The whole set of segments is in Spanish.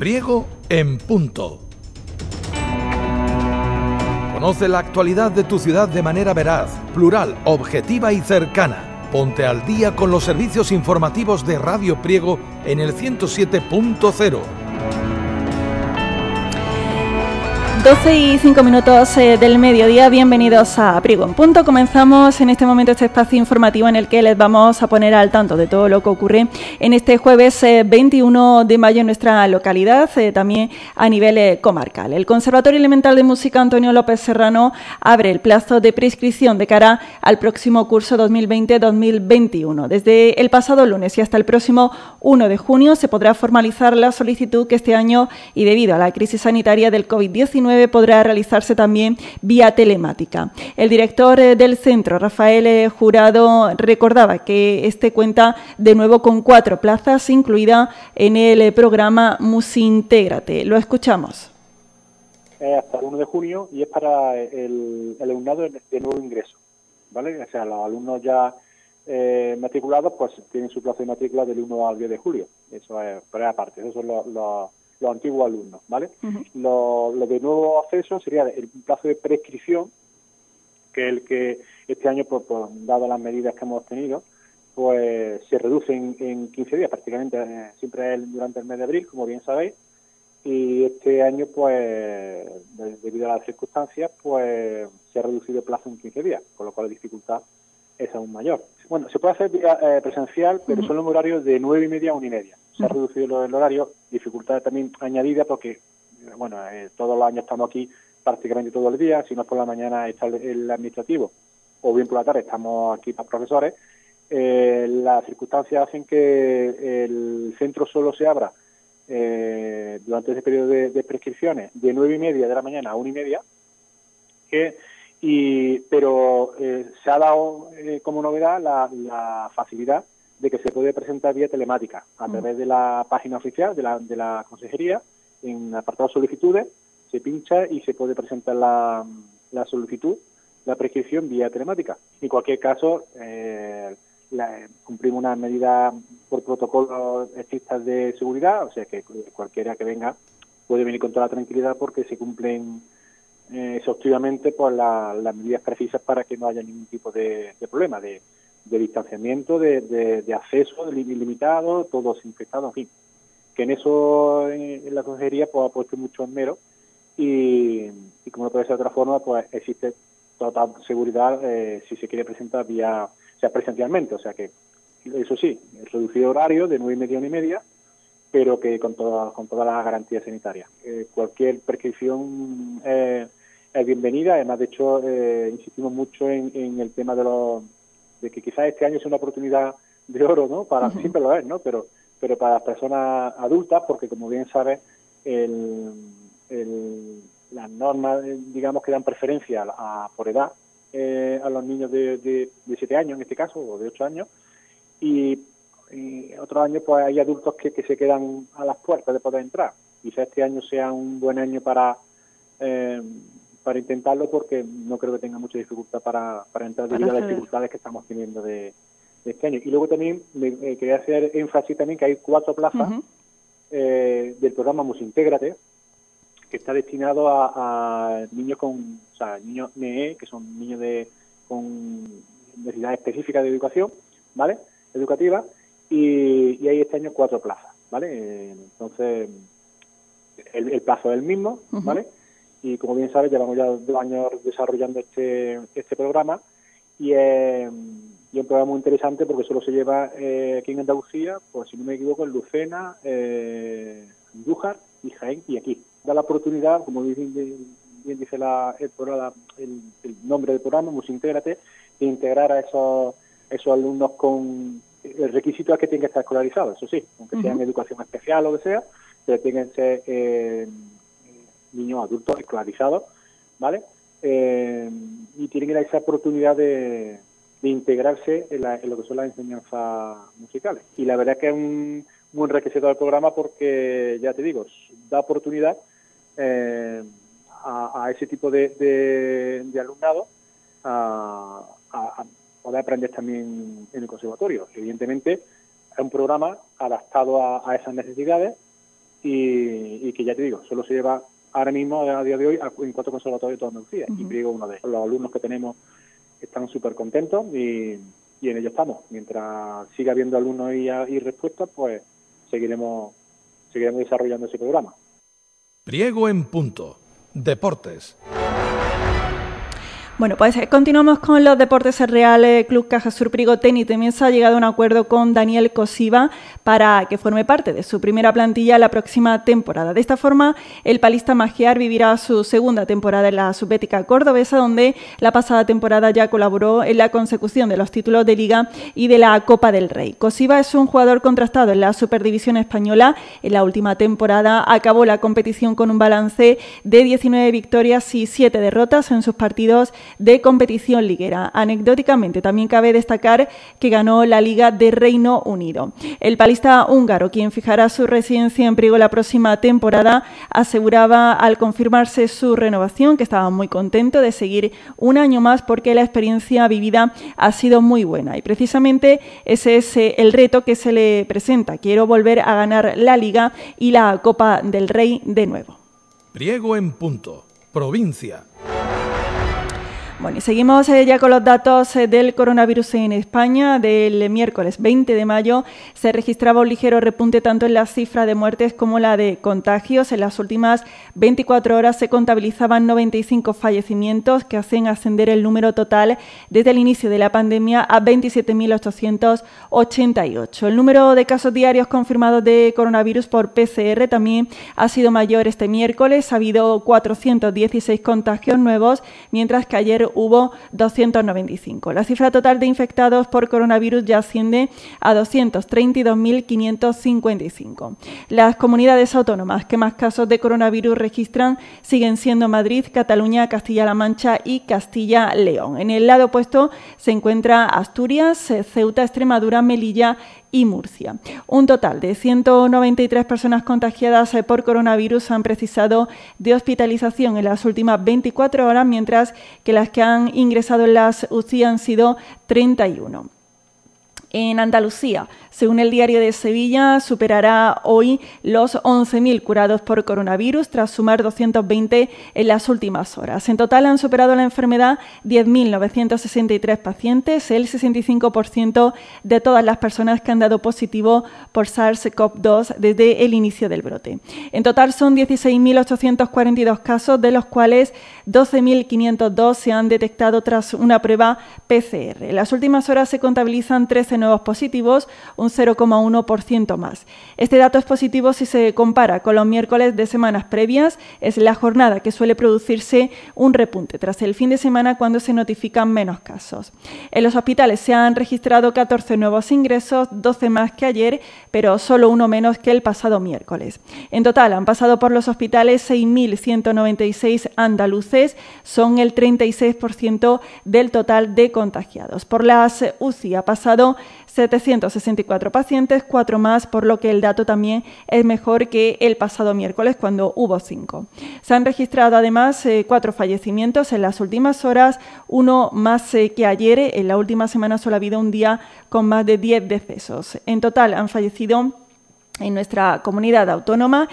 Priego en Punto. Conoce la actualidad de tu ciudad de manera veraz, plural, objetiva y cercana. Ponte al día con los servicios informativos de Radio Priego en el 107.0. 12:05 del mediodía, bienvenidos a Priego en Punto. Comenzamos en este momento este espacio informativo en el que les vamos a poner al tanto de todo lo que ocurre en este jueves 21 de mayo en nuestra localidad, también a nivel comarcal. El Conservatorio Elemental de Música Antonio López Serrano abre el plazo de prescripción de cara al próximo curso 2020-2021. Desde el pasado lunes y hasta el próximo 1 de junio se podrá formalizar la solicitud que este año, y debido a la crisis sanitaria del COVID-19, podrá realizarse también vía telemática. El director del centro, Rafael Jurado, recordaba que este cuenta de nuevo con 4 plazas, incluida en el programa Musintégrate. Lo escuchamos. Hasta el 1 de junio y es para el alumnado de nuevo ingreso, ¿vale? O sea, los alumnos ya matriculados pues tienen su plazo de matrícula del 1 al 10 de julio. Eso es, pero aparte, esos son los antiguos alumnos, ¿vale? Lo de nuevo acceso sería el plazo de prescripción, que es el que este año, pues, dado las medidas que hemos tenido, pues se reduce en 15 días, prácticamente siempre es durante el mes de abril, como bien sabéis, y este año, pues, debido a las circunstancias, pues se ha reducido el plazo en 15 días, con lo cual la dificultad es aún mayor. Bueno, se puede hacer presencial, pero solo en horarios de 9:30 a 1:30. Se ha reducido el horario, dificultad también añadida porque, bueno, todos los años estamos aquí prácticamente todo el día, si no es por la mañana está el administrativo, o bien por la tarde estamos aquí para profesores. Las circunstancias hacen que el centro solo se abra durante ese periodo de prescripciones de 9:30 de la mañana a 1:30, pero se ha dado como novedad la facilidad de que se puede presentar vía telemática a través de la página oficial de la consejería. En apartado solicitudes se pincha y se puede presentar la solicitud, la prescripción vía telemática. En cualquier caso, cumplimos unas medidas por protocolo estrictas de seguridad, o sea que cualquiera que venga puede venir con toda la tranquilidad porque se cumplen exhaustivamente por las medidas precisas para que no haya ningún tipo de problema de distanciamiento, de acceso ilimitado, todo desinfectado, en fin. Que en eso en la consejería pues ha puesto mucho esmero y como no puede ser de otra forma, pues existe total seguridad si se quiere presentar presencialmente. O sea que, eso sí, el reducido horario de 9:30 a 1:30, pero que con todas las garantías sanitarias. Cualquier prescripción es bienvenida. Además, de hecho, insistimos mucho en el tema de que quizás este año sea una oportunidad de oro, ¿no? Siempre lo es, ¿no? Pero para las personas adultas, porque como bien sabes, las normas, digamos, que dan preferencia por edad a los niños de 7 años, en este caso, o de 8 años, y otros años pues hay adultos que se quedan a las puertas de poder entrar. Quizás este año sea un buen año para intentarlo, porque no creo que tenga mucha dificultad para entrar debido a las dificultades que estamos teniendo de este año. Y luego también quería hacer énfasis también que hay 4 plazas del programa Musintégrate, que está destinado a niños niños NEE, que son niños con necesidades específicas de educación, ¿vale? Educativa, y hay este año 4 plazas, ¿vale? Entonces, el plazo es el mismo, ¿vale? Y como bien sabes, llevamos ya 2 años desarrollando este programa, y es un programa muy interesante porque solo se lleva aquí en Andalucía, pues si no me equivoco, en Lucena, Andújar y Jaén, y aquí. Da la oportunidad, como bien dice el nombre del programa, Musintégrate, de integrar a esos alumnos con el requisito es que tienen que estar escolarizados, eso sí, aunque sean educación especial o lo que sea, pero tienen que ser niños adultos escolarizados, ¿vale? Y tienen que dar esa oportunidad de integrarse en lo que son las enseñanzas musicales. Y la verdad es que es un muy enriquecedor el programa porque, ya te digo, da oportunidad a ese tipo de alumnado a poder aprender también en el conservatorio. Evidentemente, es un programa adaptado a esas necesidades y que ya te digo, solo se lleva ahora mismo, a día de hoy, en 4 conservatorios de toda Andalucía. Y Priego uno de ellos. Los alumnos que tenemos están súper contentos y en ello estamos. Mientras siga habiendo alumnos y respuestas, pues seguiremos desarrollando ese programa. Priego en punto. Deportes. Bueno, pues continuamos con los deportes. El Real Club Cajasur Priego Tenis de Mesa ha llegado a un acuerdo con Daniel Cosiva para que forme parte de su primera plantilla la próxima temporada. De esta forma, el palista magiar vivirá su segunda temporada en la Subbética cordobesa, donde la pasada temporada ya colaboró en la consecución de los títulos de Liga y de la Copa del Rey. Cosiva es un jugador contrastado en la Superdivisión española. En la última temporada acabó la competición con un balance de 19 victorias y 7 derrotas en sus partidos de competición liguera. Anecdóticamente, también cabe destacar que ganó la Liga de Reino Unido. El palista húngaro, quien fijará su residencia en Priego la próxima temporada, aseguraba al confirmarse su renovación que estaba muy contento de seguir un año más porque la experiencia vivida ha sido muy buena. Y precisamente ese es el reto que se le presenta. Quiero volver a ganar la Liga y la Copa del Rey de nuevo. Priego en punto. Provincia. Bueno, y seguimos ya con los datos del coronavirus en España. Del miércoles 20 de mayo se registraba un ligero repunte tanto en la cifra de muertes como la de contagios. En las últimas 24 horas se contabilizaban 95 fallecimientos, que hacen ascender el número total desde el inicio de la pandemia a 27.888. El número de casos diarios confirmados de coronavirus por PCR también ha sido mayor este miércoles. Ha habido 416 contagios nuevos, mientras que ayer hubo 295. La cifra total de infectados por coronavirus ya asciende a 232.555. Las comunidades autónomas que más casos de coronavirus registran siguen siendo Madrid, Cataluña, Castilla-La Mancha y Castilla-León. En el lado opuesto se encuentra Asturias, Ceuta, Extremadura, Melilla y Murcia. Un total de 193 personas contagiadas por coronavirus han precisado de hospitalización en las últimas 24 horas, mientras que las que han ingresado en las UCI han sido 31. En Andalucía, según el Diario de Sevilla, superará hoy los 11.000 curados por coronavirus, tras sumar 220 en las últimas horas. En total han superado la enfermedad 10.963 pacientes, el 65% de todas las personas que han dado positivo por SARS-CoV-2 desde el inicio del brote. En total son 16.842 casos, de los cuales 12.502 se han detectado tras una prueba PCR. En las últimas horas se contabilizan 13 nuevos positivos, un 0,1% más. Este dato es positivo si se compara con los miércoles de semanas previas. Es la jornada que suele producirse un repunte tras el fin de semana, cuando se notifican menos casos. En los hospitales se han registrado 14 nuevos ingresos, 12 más que ayer, pero solo uno menos que el pasado miércoles. En total han pasado por los hospitales 6.196 andaluces, son el 36% del total de contagiados. Por las UCI ha pasado 764 pacientes, 4 más, por lo que el dato también es mejor que el pasado miércoles, cuando hubo 5. Se han registrado además 4 fallecimientos en las últimas horas, uno más que ayer. En la última semana solo ha habido un día con más de 10 decesos. En total han fallecido en nuestra comunidad autónoma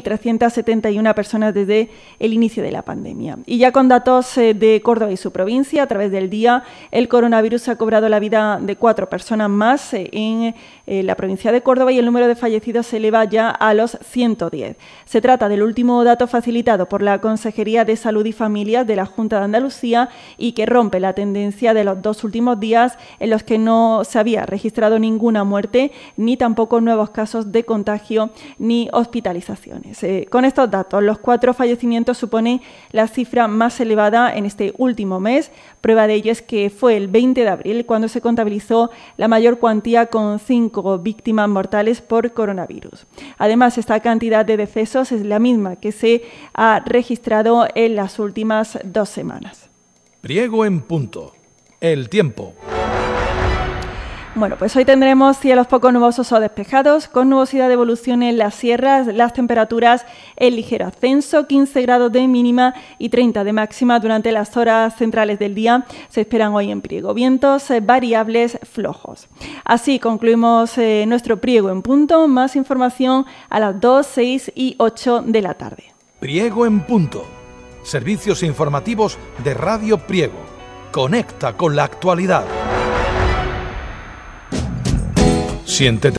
1.371 personas desde el inicio de la pandemia. Y ya con datos de Córdoba y su provincia, a través del día, el coronavirus ha cobrado la vida de 4 personas más en la provincia de Córdoba, y el número de fallecidos se eleva ya a los 110. Se trata del último dato facilitado por la Consejería de Salud y Familias de la Junta de Andalucía, y que rompe la tendencia de los 2 últimos días en los que no se había registrado ninguna muerte, ni tampoco nuevos casos de contagio ni hospitalizaciones. Con estos datos, los 4 fallecimientos suponen la cifra más elevada en este último mes. Prueba de ello es que fue el 20 de abril cuando se contabilizó la mayor cuantía, con 5 víctimas mortales por coronavirus. Además, esta cantidad de decesos es la misma que se ha registrado en las últimas 2 semanas. Priego en punto. El tiempo. Bueno, pues hoy tendremos cielos poco nubosos o despejados, con nubosidad de evolución en las sierras, las temperaturas en ligero ascenso, 15 grados de mínima y 30 de máxima durante las horas centrales del día. Se esperan hoy en Priego vientos variables flojos. Así concluimos nuestro Priego en Punto. Más información a las 2, 6 y 8 de la tarde. Priego en Punto. Servicios informativos de Radio Priego. Conecta con la actualidad. Siéntete